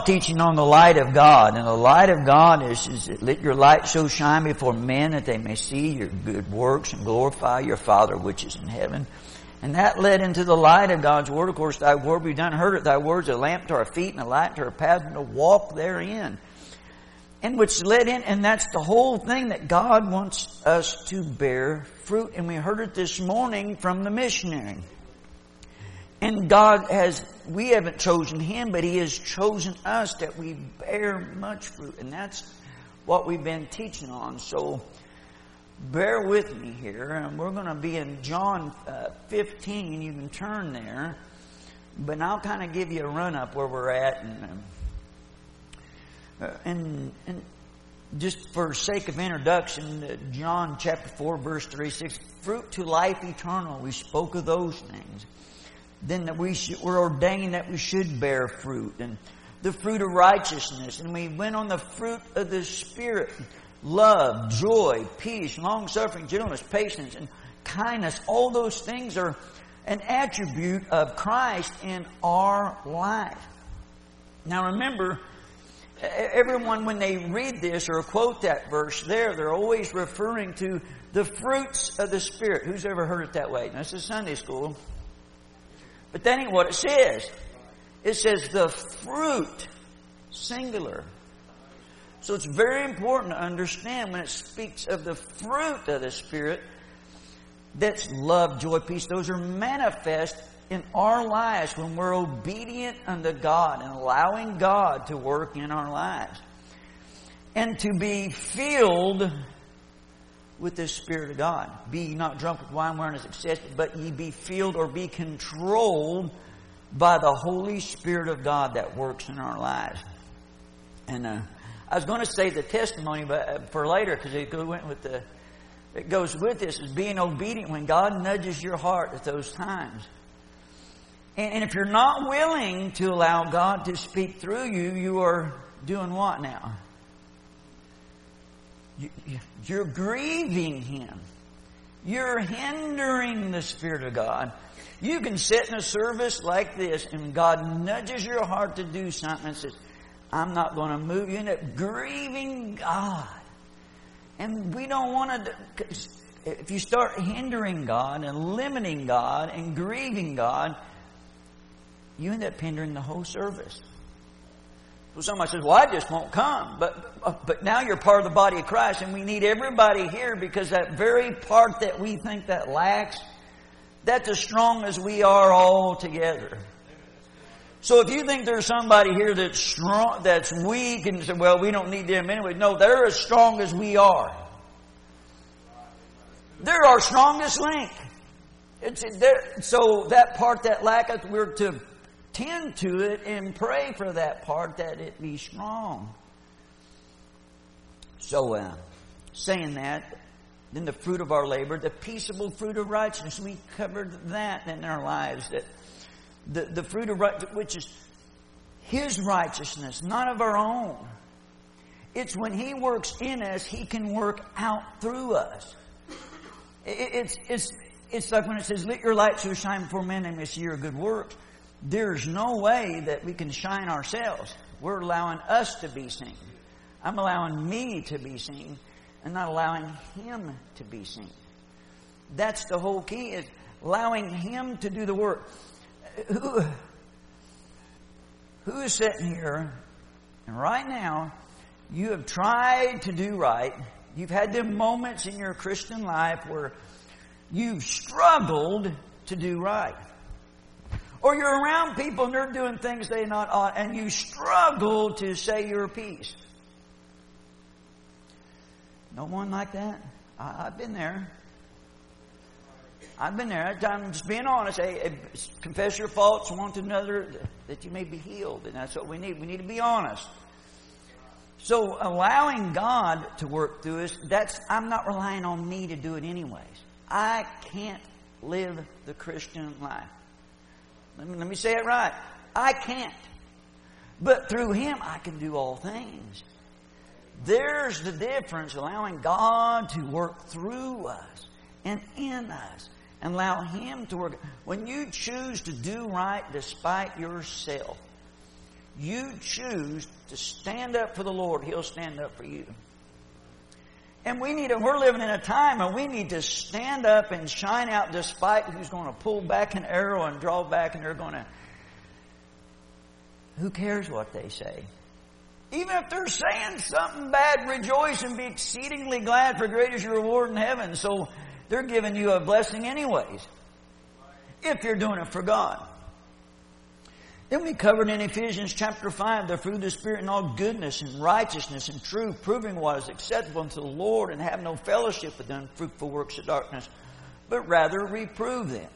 teaching on the light of God. And the light of God is let your light so shine before men that they may see your good works and glorify your Father which is in heaven. And that led into the light of God's Word. Of course, Thy Word we've done heard it. Thy Word's a lamp to our feet and a light to our path, and to walk therein. And which led in, and that's the whole thing, that God wants us to bear fruit. And we heard it this morning from the missionary. And we haven't chosen Him, but He has chosen us that we bear much fruit. And that's what we've been teaching on. So bear with me here. And we're going to be in John 15. You can turn there. But I'll kind of give you a run-up where we're at. And just for sake of introduction, John chapter 4, verse 36, fruit to life eternal. We spoke of those things. Then that we're ordained that we should bear fruit, and the fruit of righteousness. And we went on the fruit of the Spirit: love, joy, peace, long-suffering, gentleness, patience, and kindness. All those things are an attribute of Christ in our life. Now remember, everyone when they read this or quote that verse there, they're always referring to the fruits of the Spirit. Who's ever heard it that way? Now, this is Sunday school. But that ain't what it says. It says the fruit, singular. So it's very important to understand when it speaks of the fruit of the Spirit, that's love, joy, peace. Those are manifest in our lives when we're obedient unto God and allowing God to work in our lives. And to be filled with the Spirit of God. Be ye not drunk with wine wherein is excessive, but ye be filled or be controlled by the Holy Spirit of God that works in our lives. And I was going to say the testimony but for later, because it goes with this, is being obedient when God nudges your heart at those times. And if you're not willing to allow God to speak through you, you are doing what now? You're grieving Him. You're hindering the Spirit of God. You can sit in a service like this and God nudges your heart to do something and says, I'm not going to move. You end up grieving God. And we don't want to... If you start hindering God and limiting God and grieving God, you end up hindering the whole service. Well, somebody says, well, I just won't come. But now you're part of the body of Christ, and we need everybody here, because that very part that we think that lacks, that's as strong as we are all together. So if you think there's somebody here that's strong, that's weak, and say, well, we don't need them anyway. No, they're as strong as we are. They're our strongest link. So that part that lacketh, we're to tend to it and pray for that part that it be strong. So, saying that, then the fruit of our labor, the peaceable fruit of righteousness, we covered that in our lives. That the fruit of righteousness, which is His righteousness, not of our own. It's when He works in us, He can work out through us. It's like when it says, let your light so shine before men and may see your good works. There's no way that we can shine ourselves. We're allowing us to be seen. I'm allowing me to be seen and not allowing Him to be seen. That's the whole key, is allowing Him to do the work. Who is sitting here and right now you have tried to do right. You've had them moments in your Christian life where you've struggled to do right. Or you're around people and they're doing things they not ought, and you struggle to say your piece. No one like that? I've been there. I'm just being honest. Confess your faults one to another that you may be healed. And that's what we need. We need to be honest. So allowing God to work through us, I'm not relying on me to do it anyways. I can't live the Christian life. Let me say it right. I can't. But through Him, I can do all things. There's the difference, allowing God to work through us and in us. And allow Him to work. When you choose to do right despite yourself, you choose to stand up for the Lord, He'll stand up for you. And we're living in a time when we need to stand up and shine out despite who's going to pull back an arrow and draw back, and they're going to... Who cares what they say? Even if they're saying something bad, rejoice and be exceedingly glad, for great is your reward in heaven. So they're giving you a blessing anyways, if you're doing it for God. Then we covered in Ephesians chapter 5, the fruit of the Spirit in all goodness and righteousness and truth, proving what is acceptable unto the Lord, and have no fellowship with the unfruitful works of darkness, but rather reprove them.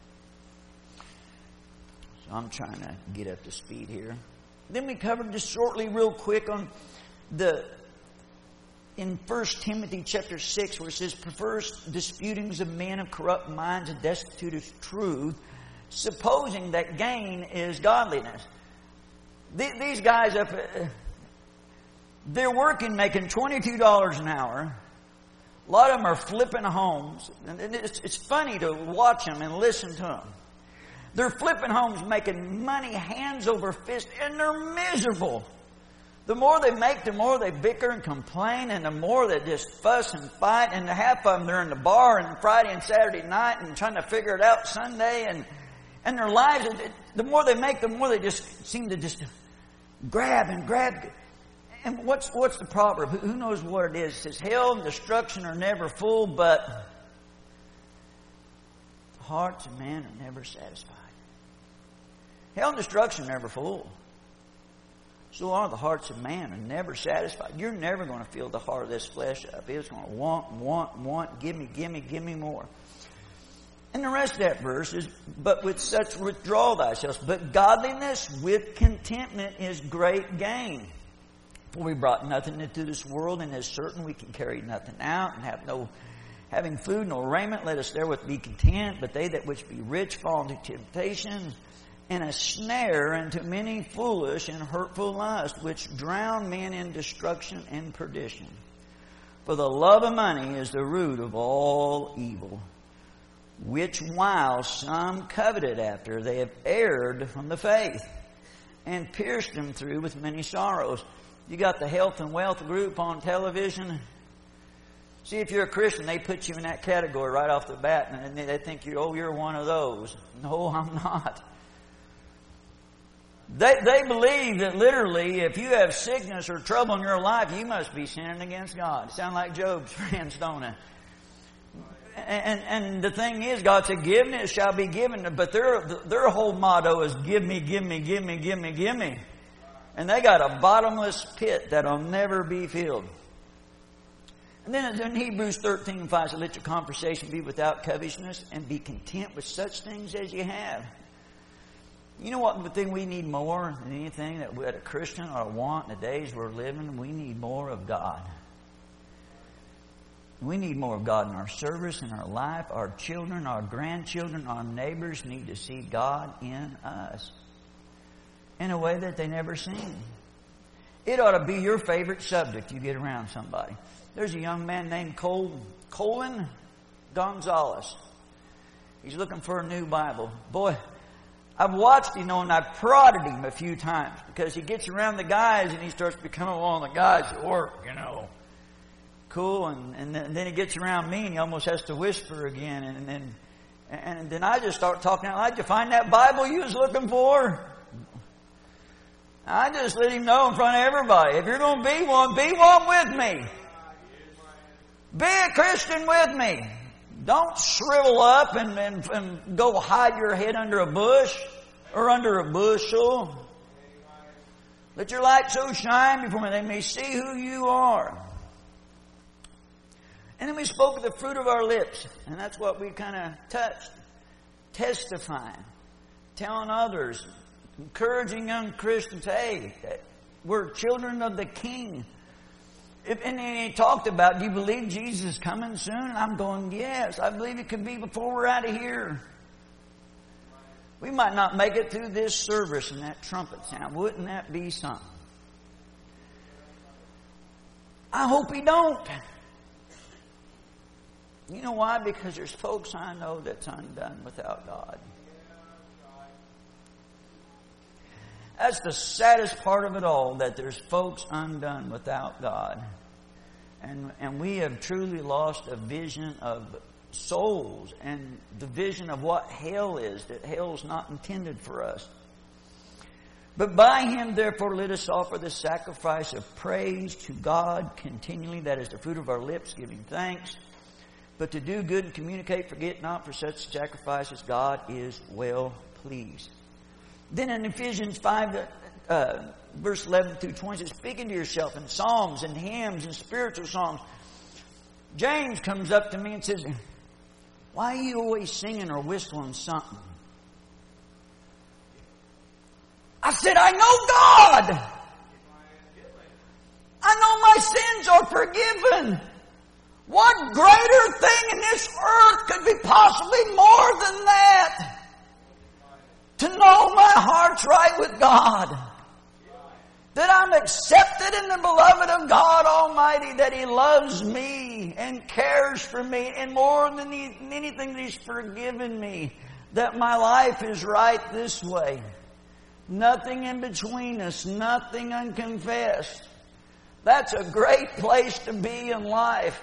So I'm trying to get up to speed here. Then we covered just shortly, real quick, on in 1 Timothy chapter 6, where it says, prefers disputings of men of corrupt minds and destitute of truth, supposing that gain is godliness. These guys they're working, making $22 an hour. A lot of them are flipping homes. And it's funny to watch them and listen to them. They're flipping homes, making money hands over fist, and they're miserable. The more they make, the more they bicker and complain, and the more they just fuss and fight. And half of them, they're in the bar and Friday and Saturday night and trying to figure it out Sunday. And their lives, the more they make, the more they just seem to just grab. And what's the proverb? Who knows what it is? It says, hell and destruction are never full, but the hearts of man are never satisfied. Hell and destruction are never full. So are the hearts of man are never satisfied. You're never going to fill the heart of this flesh up. It's going to want, give me more. And the rest of that verse is, but with such withdraw thyself. But godliness with contentment is great gain. For we brought nothing into this world, and as certain we can carry nothing out, and having food, no raiment, let us therewith be content. But they that which be rich fall into temptation, and a snare into many foolish and hurtful lusts, which drown men in destruction and perdition. For the love of money is the root of all evil, which while some coveted after, they have erred from the faith, and pierced them through with many sorrows. You got the health and wealth group on television. See, if you're a Christian, they put you in that category right off the bat, and they think you're one of those. No, I'm not. They believe that literally, if you have sickness or trouble in your life, you must be sinning against God. Sound like Job's friends, don't it? And the thing is, God said, "Forgiveness shall be given," but their whole motto is "Give me, give me, give me, give me, give me," and they got a bottomless pit that'll never be filled. And then in Hebrews 13:5 says, "Let your conversation be without covetousness, and be content with such things as you have." You know what the thing we need more than anything that a Christian ought to want in the days we're living? We need more of God. We need more of God in our service, in our life. Our children, our grandchildren, our neighbors need to see God in us in a way that they never seen. It ought to be your favorite subject you get around somebody. There's a young man named Colin Gonzalez. He's looking for a new Bible. Boy, I've watched him, and I've prodded him a few times because he gets around the guys and he starts becoming one of the guys at work, Cool, and then he gets around me and he almost has to whisper again, and then I just start talking out loud. Did you find that Bible you was looking for? I just let him know in front of everybody, if you're going to be one with me. Be a Christian with me. Don't shrivel up and go hide your head under a bush or under a bushel. Let your light so shine before me they may see who you are. And then we spoke of the fruit of our lips. And that's what we kind of touched. Testifying. Telling others. Encouraging young Christians, hey, we're children of the King. And he talked about, do you believe Jesus is coming soon? And I'm going, yes, I believe it could be before we're out of here. We might not make it through this service and that trumpet sound. Wouldn't that be something? I hope he don't. You know why? Because there's folks I know that's undone without God. That's the saddest part of it all, that there's folks undone without God. And we have truly lost a vision of souls and the vision of what hell is, that hell is not intended for us. But by Him, therefore, let us offer the sacrifice of praise to God continually. That is the fruit of our lips, giving thanks. But to do good and communicate, forget not, for such sacrifices God is well pleased. Then in Ephesians 5, verse 11 through 20, it says, speaking to yourself in psalms and hymns and spiritual songs. James comes up to me and says, why are you always singing or whistling something? I said, I know God. I know my sins are forgiven. What greater thing in this earth could be possibly more than that? To know my heart's right with God. That I'm accepted in the beloved of God Almighty. That He loves me and cares for me. And more than anything, that He's forgiven me. That my life is right this way. Nothing in between us. Nothing unconfessed. That's a great place to be in life.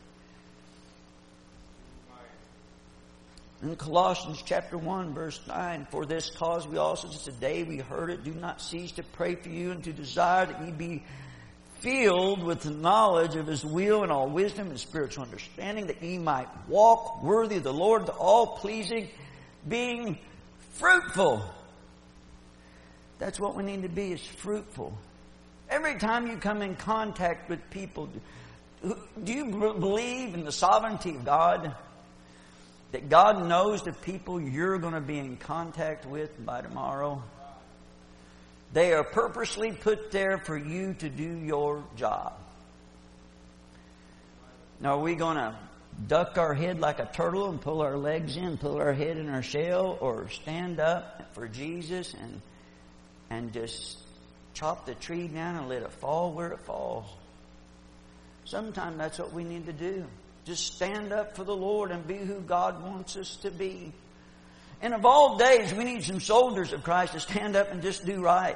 In Colossians chapter 1, verse 9, for this cause we also, since the day we heard it, do not cease to pray for you and to desire that ye be filled with the knowledge of His will and all wisdom and spiritual understanding, that ye might walk worthy of the Lord, to all pleasing, being fruitful. That's what we need to be, is fruitful. Every time you come in contact with people, do you believe in the sovereignty of God? That God knows the people you're going to be in contact with by tomorrow? They are purposely put there for you to do your job. Now, are we going to duck our head like a turtle and pull our legs in, pull our head in our shell, or stand up for Jesus and just chop the tree down and let it fall where it falls? Sometimes that's what we need to do. Just stand up for the Lord and be who God wants us to be. And of all days, we need some soldiers of Christ to stand up and just do right.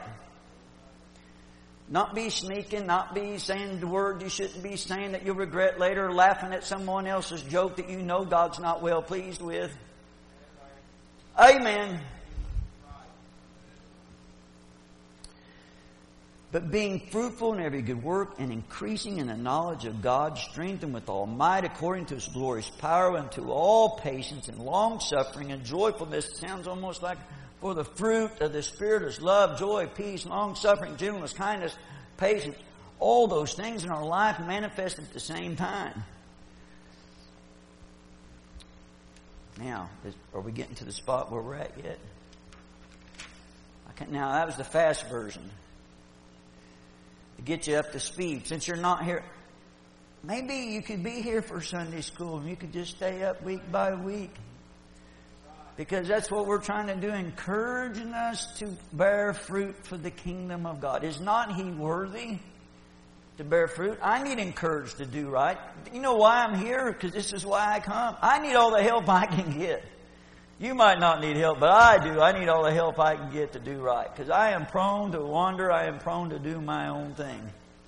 Not be sneaking, not be saying the word you shouldn't be saying that you'll regret later, laughing at someone else's joke that you know God's not well pleased with. Amen. But being fruitful in every good work and increasing in the knowledge of God, strengthened with all might according to His glorious power, unto all patience and long-suffering and joyfulness. It sounds almost like for the fruit of the Spirit is love, joy, peace, long-suffering, gentleness, kindness, patience. All those things in our life manifest at the same time. Now, are we getting to the spot where we're at yet? Now, that was the fast version. To get you up to speed. Since you're not here, maybe you could be here for Sunday school and you could just stay up week by week. Because that's what we're trying to do, encouraging us to bear fruit for the kingdom of God. Is not He worthy to bear fruit? I need encouraged to do right. You know why I'm here? Because this is why I come. I need all the help I can get. You might not need help, but I do. I need all the help I can get to do right. Because I am prone to wander. I am prone to do my own thing.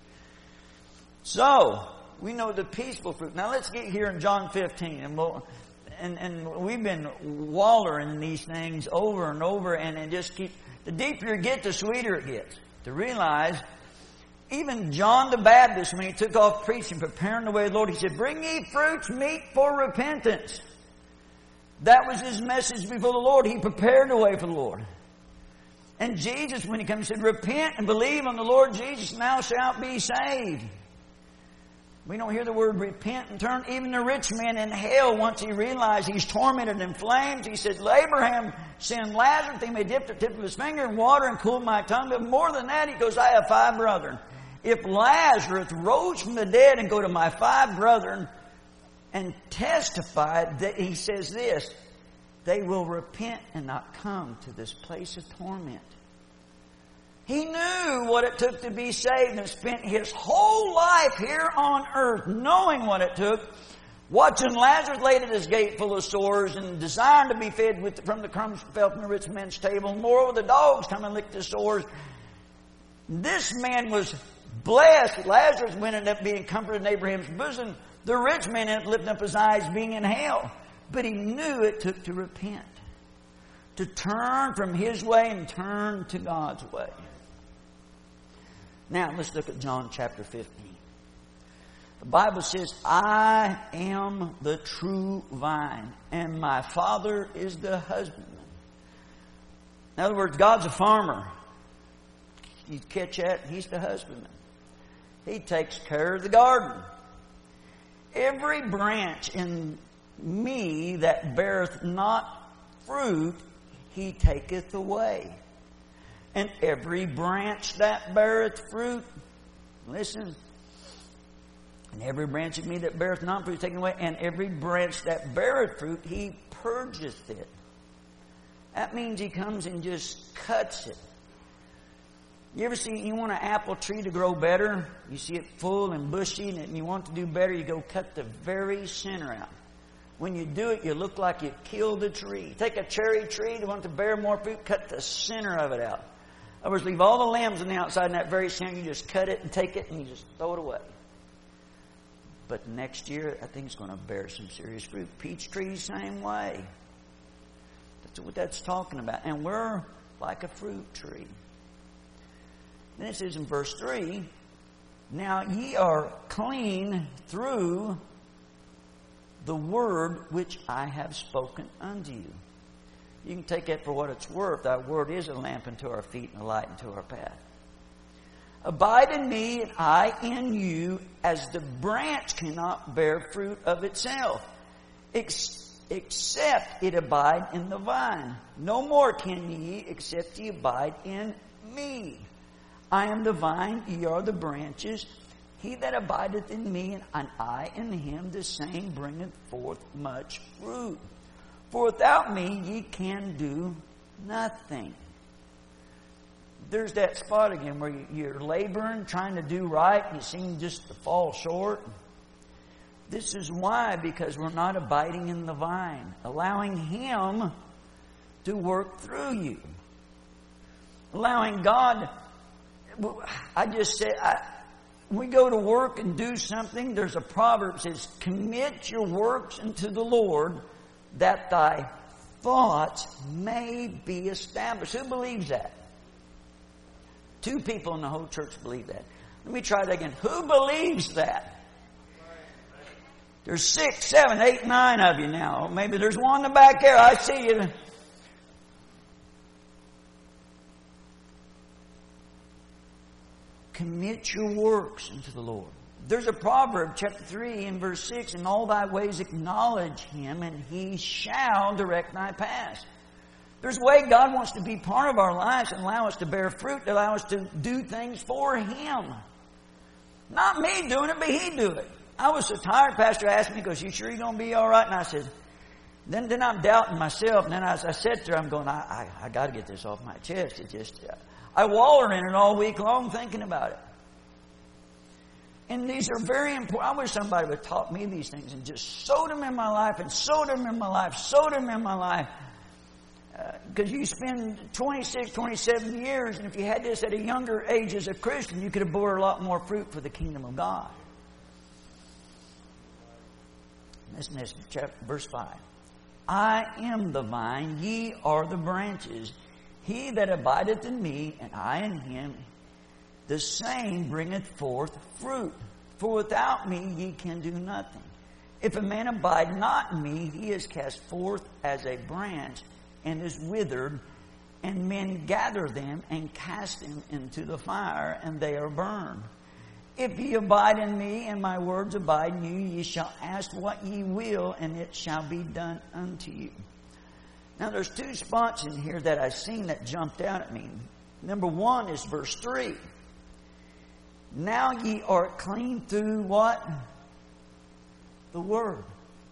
So, we know the peaceful fruit. Now let's get here in John 15. And we've been wallowing in these things over and over. And it just keeps, the deeper you get, the sweeter it gets. To realize, even John the Baptist, when he took off preaching, preparing the way of the Lord, he said, bring ye fruits meet for repentance. That was his message before the Lord. He prepared the way for the Lord. And Jesus, when He comes, said, repent and believe on the Lord Jesus, now shalt be saved. We don't hear the word repent and turn. Even the rich man in hell, once he realized he's tormented in flames, he said, Abraham send Lazarus, he may dip the tip of his finger in water and cool my tongue. But more than that, he goes, I have 5 brethren. If Lazarus rose from the dead and go to my 5 brethren, and testified that he says this, they will repent and not come to this place of torment. He knew what it took to be saved and spent his whole life here on earth knowing what it took, Watching Lazarus laid at his gate full of sores and desiring to be fed from the crumbs fell from the rich man's table. Moreover, the dogs come and lick the sores. This man was blessed. Lazarus ended up being comforted in Abraham's bosom. The rich man ended up lifting up his eyes being in hell. But he knew it took to repent, to turn from his way and turn to God's way. Now let's look at John chapter 15. The Bible says, I am the true vine, and my Father is the husbandman. In other words, God's a farmer. You catch that? He's the husbandman. He takes care of the garden. Every branch in me that beareth not fruit, He taketh away. And every branch that beareth fruit, listen, and every branch of me that beareth not fruit is taken away, and every branch that beareth fruit, He purgeth it. That means He comes and just cuts it. You ever see, you want an apple tree to grow better? You see it full and bushy, and you want to do better, you go cut the very center out. When you do it, you look like you killed a tree. Take a cherry tree, you want to bear more fruit, cut the center of it out. In other words, leave all the limbs on the outside, and that very center, you just cut it and take it and you just throw it away. But next year, I think it's going to bear some serious fruit. Peach trees, same way. That's what that's talking about. And we're like a fruit tree. Then it says in verse 3, now ye are clean through the word which I have spoken unto you. You can take that for what it's worth. Thy word is a lamp unto our feet and a light unto our path. Abide in me and I in you, as the branch cannot bear fruit of itself, except it abide in the vine. No more can ye, except ye abide in me. I am the vine, ye are the branches. He that abideth in me, and I in him, the same bringeth forth much fruit. For without me ye can do nothing. There's that spot again where you're laboring, trying to do right, and you seem just to fall short. This is why, because we're not abiding in the vine, allowing Him to work through you. Allowing God, I just said, we go to work and do something. There's a proverb that says, commit your works unto the Lord, that thy thoughts may be established. Who believes that? 2 people in the whole church believe that. Let me try that again. Who believes that? There's 6, 7, 8, 9 of you now. Maybe there's one in the back there. I see you. Commit your works unto the Lord. There's a proverb, chapter 3 and verse 6, in all thy ways acknowledge Him, and He shall direct thy paths. There's a way God wants to be part of our lives and allow us to bear fruit, to allow us to do things for Him. Not me doing it, but He do it. I was so tired, Pastor asked me, he goes, you sure you're going to be all right? And I said, then I'm doubting myself. And then as I sat there, I'm going, I got to get this off my chest. It just, I wallow in it all week long thinking about it. And these are very important. I wish somebody would have taught me these things and just sowed them in my life and sowed them in my life, sowed them in my life. Because you spend 26, 27 years, and if you had this at a younger age as a Christian, you could have bore a lot more fruit for the kingdom of God. Listen to this, verse 5. I am the vine, ye are the branches. He that abideth in me, and I in him, the same bringeth forth fruit. For without me ye can do nothing. If a man abide not in me, he is cast forth as a branch, and is withered, and men gather them and cast them into the fire, and they are burned. If ye abide in me, and my words abide in you, ye shall ask what ye will, and it shall be done unto you. Now there's 2 spots in here that I seen that jumped out at me. Number 1 is verse 3. Now ye are clean through what? The Word.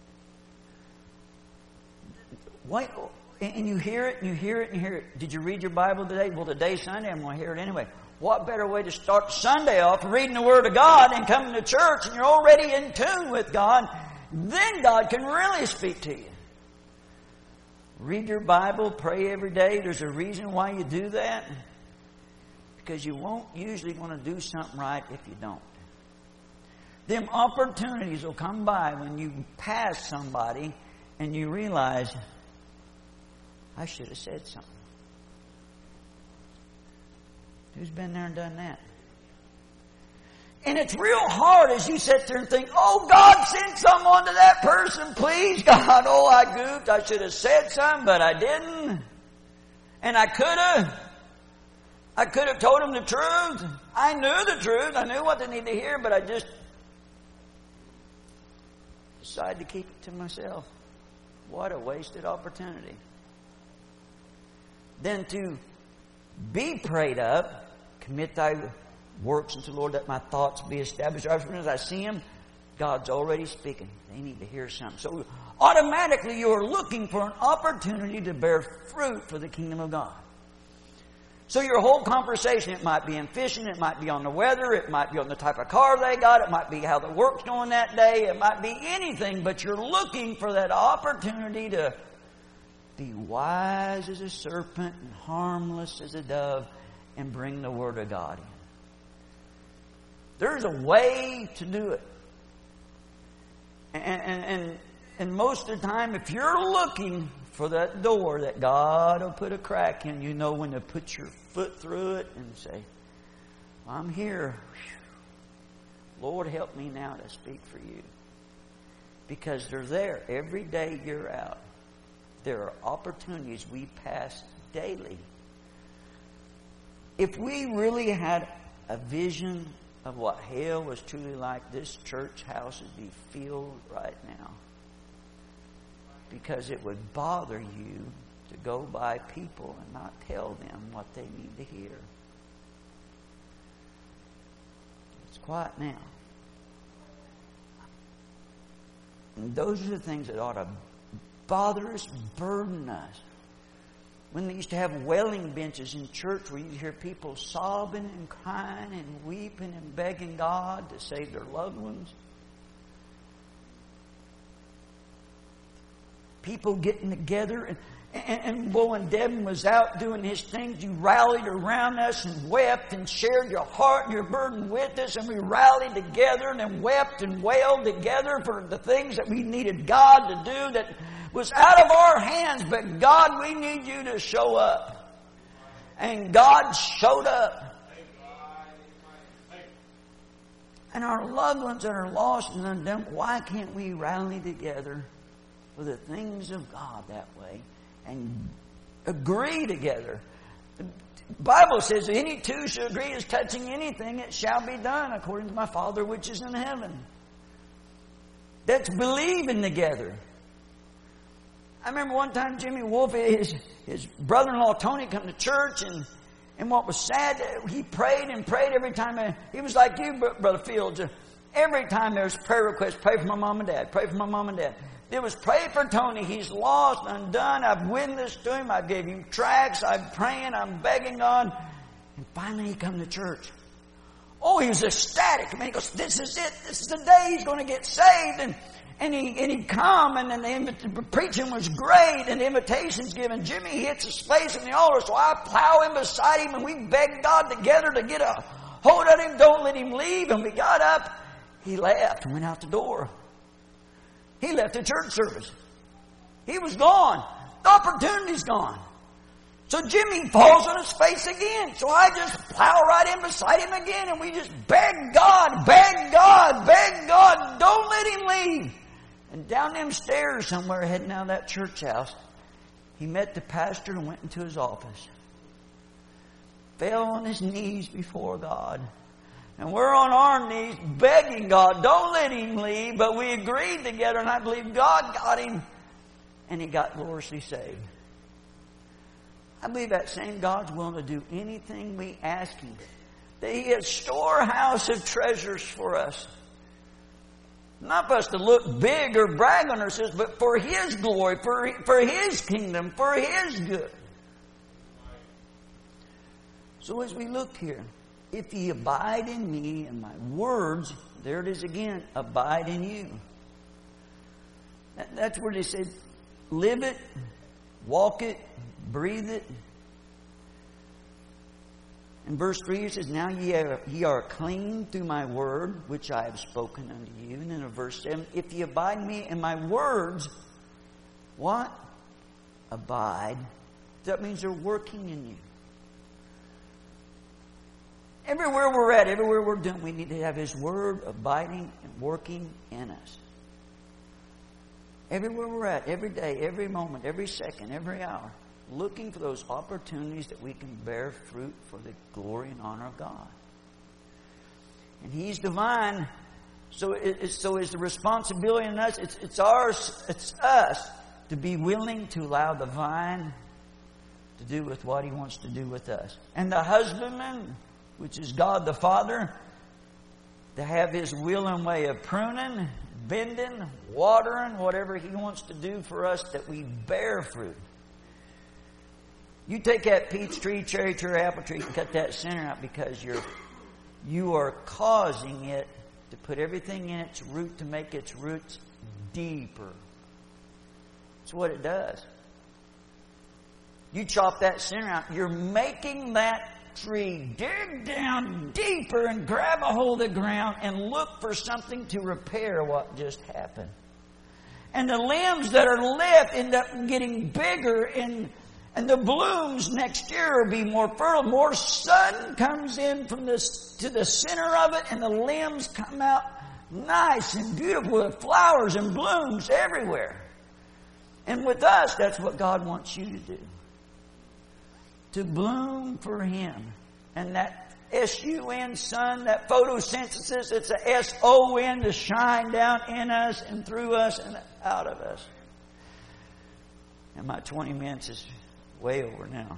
Wait, and you hear it, and you hear it, and you hear it. Did you read your Bible today? Well, today's Sunday, I'm going to hear it anyway. What better way to start Sunday off reading the Word of God and coming to church, and you're already in tune with God, then God can really speak to you. Read your Bible, pray every day. There's a reason why you do that. Because you won't usually want to do something right if you don't. Them opportunities will come by when you pass somebody and you realize, I should have said something. Who's been there and done that? And it's real hard as you sit there and think, oh, God, send someone to that person, please, God. Oh, I goofed. I should have said something, but I didn't. And I could have. I could have told them the truth. I knew the truth. I knew what they needed to hear, but I just decided to keep it to myself. What a wasted opportunity. Then to be prayed up, commit thy works unto the Lord, that my thoughts be established. As soon as I see them, God's already speaking. They need to hear something. So automatically you are looking for an opportunity to bear fruit for the kingdom of God. So your whole conversation, it might be in fishing, it might be on the weather, it might be on the type of car they got, it might be how the work's going that day, it might be anything, but you're looking for that opportunity to be wise as a serpent and harmless as a dove and bring the Word of God in. There's a way to do it. And most of the time, if you're looking for that door that God will put a crack in, you know when to put your foot through it and say, I'm here. Lord, help me now to speak for you. Because they're there every day you're out. There are opportunities we pass daily. If we really had a vision of what hell was truly like, this church house would be filled right now. Because it would bother you to go by people and not tell them what they need to hear. It's quiet now. And those are the things that ought to bother us, burden us. When they used to have wailing benches in church where you'd hear people sobbing and crying and weeping and begging God to save their loved ones. People getting together. And when Devin was out doing his things, you rallied around us and wept and shared your heart and your burden with us. And we rallied together and then wept and wailed together for the things that we needed God to do that was out of our hands. But God, we need you to show up. And God showed up. And our loved ones that are lost and undone, why can't we rally together for the things of God that way and agree together? The Bible says, any two shall agree as touching anything, it shall be done according to my Father which is in heaven. That's believing together. I remember one time Jimmy Wolf, his brother-in-law Tony, come to church, and what was sad, he prayed and prayed every time. He was like you, Brother Fields. Every time there was a prayer request, pray for my mom and dad, pray for my mom and dad. It was pray for Tony. He's lost, undone. I've witnessed to him. I gave him tracts. I'm praying. I'm begging God. And finally he come to church. Oh, he was ecstatic. I mean, he goes, this is it. This is the day he's going to get saved. And he come, and then the preaching was great, and the invitation's given. Jimmy hits his face in the altar, so I plow in beside him, and we beg God together to get a hold of him. Don't let him leave. And we got up. He left and went out the door. He left the church service. He was gone. The opportunity's gone. So Jimmy falls on his face again. So I just plow right in beside him again, and we just beg God, beg God, beg God. Don't let him leave. And down them stairs somewhere heading out of that church house, he met the pastor and went into his office. Fell on his knees before God. And we're on our knees begging God, don't let him leave. But we agreed together, and I believe God got him. And he got gloriously saved. I believe that same God's willing to do anything we ask him. That he has a storehouse of treasures for us. Not for us to look big or brag on ourselves, but for his glory, for his kingdom, for his good. So as we look here, if ye abide in me and my words, there it is again, abide in you. That's where they said, live it, walk it, breathe it. In verse 3 it says, now ye are clean through my word, which I have spoken unto you. And then in verse 7, if ye abide in me and my words, what? Abide. That means they're working in you. Everywhere we're at, everywhere we're doing, we need to have His Word abiding and working in us. Everywhere we're at, every day, every moment, every second, every hour, looking for those opportunities that we can bear fruit for the glory and honor of God. And He's divine, so it's the responsibility in us. It's us to be willing to allow the vine to do with what He wants to do with us. And the husbandman, which is God the Father, to have His will and way of pruning, bending, watering, whatever He wants to do for us, that we bear fruit. You take that peach tree, cherry tree, apple tree, and cut that center out, because you are causing it to put everything in its root to make its roots deeper. That's what it does. You chop that center out, you're making that tree dig down deeper and grab a hold of the ground and look for something to repair what just happened. And the limbs that are left end up getting bigger, and the blooms next year will be more fertile. More sun comes in to the center of it, and the limbs come out nice and beautiful with flowers and blooms everywhere. And with us, that's what God wants you to do. To bloom for Him. And that S-U-N, sun, that photosynthesis, it's a S-O-N, to shine down in us and through us and out of us. And my 20 minutes is way over now.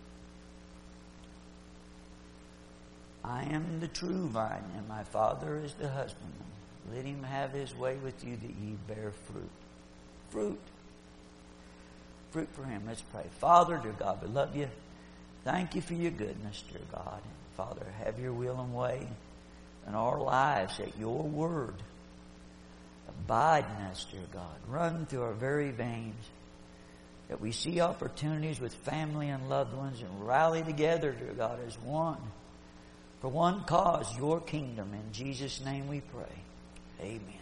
I am the true vine, and my Father is the husbandman. Let Him have His way with you, that ye bear fruit. Fruit. Fruit for Him. Let's pray. Father, dear God, we love you. Thank you for your goodness, dear God. And Father, have your will and way in our lives, that your word abide in us, dear God. Run through our very veins, that we see opportunities with family and loved ones and rally together, dear God, as one. For one cause, your kingdom. In Jesus' name we pray. Amen.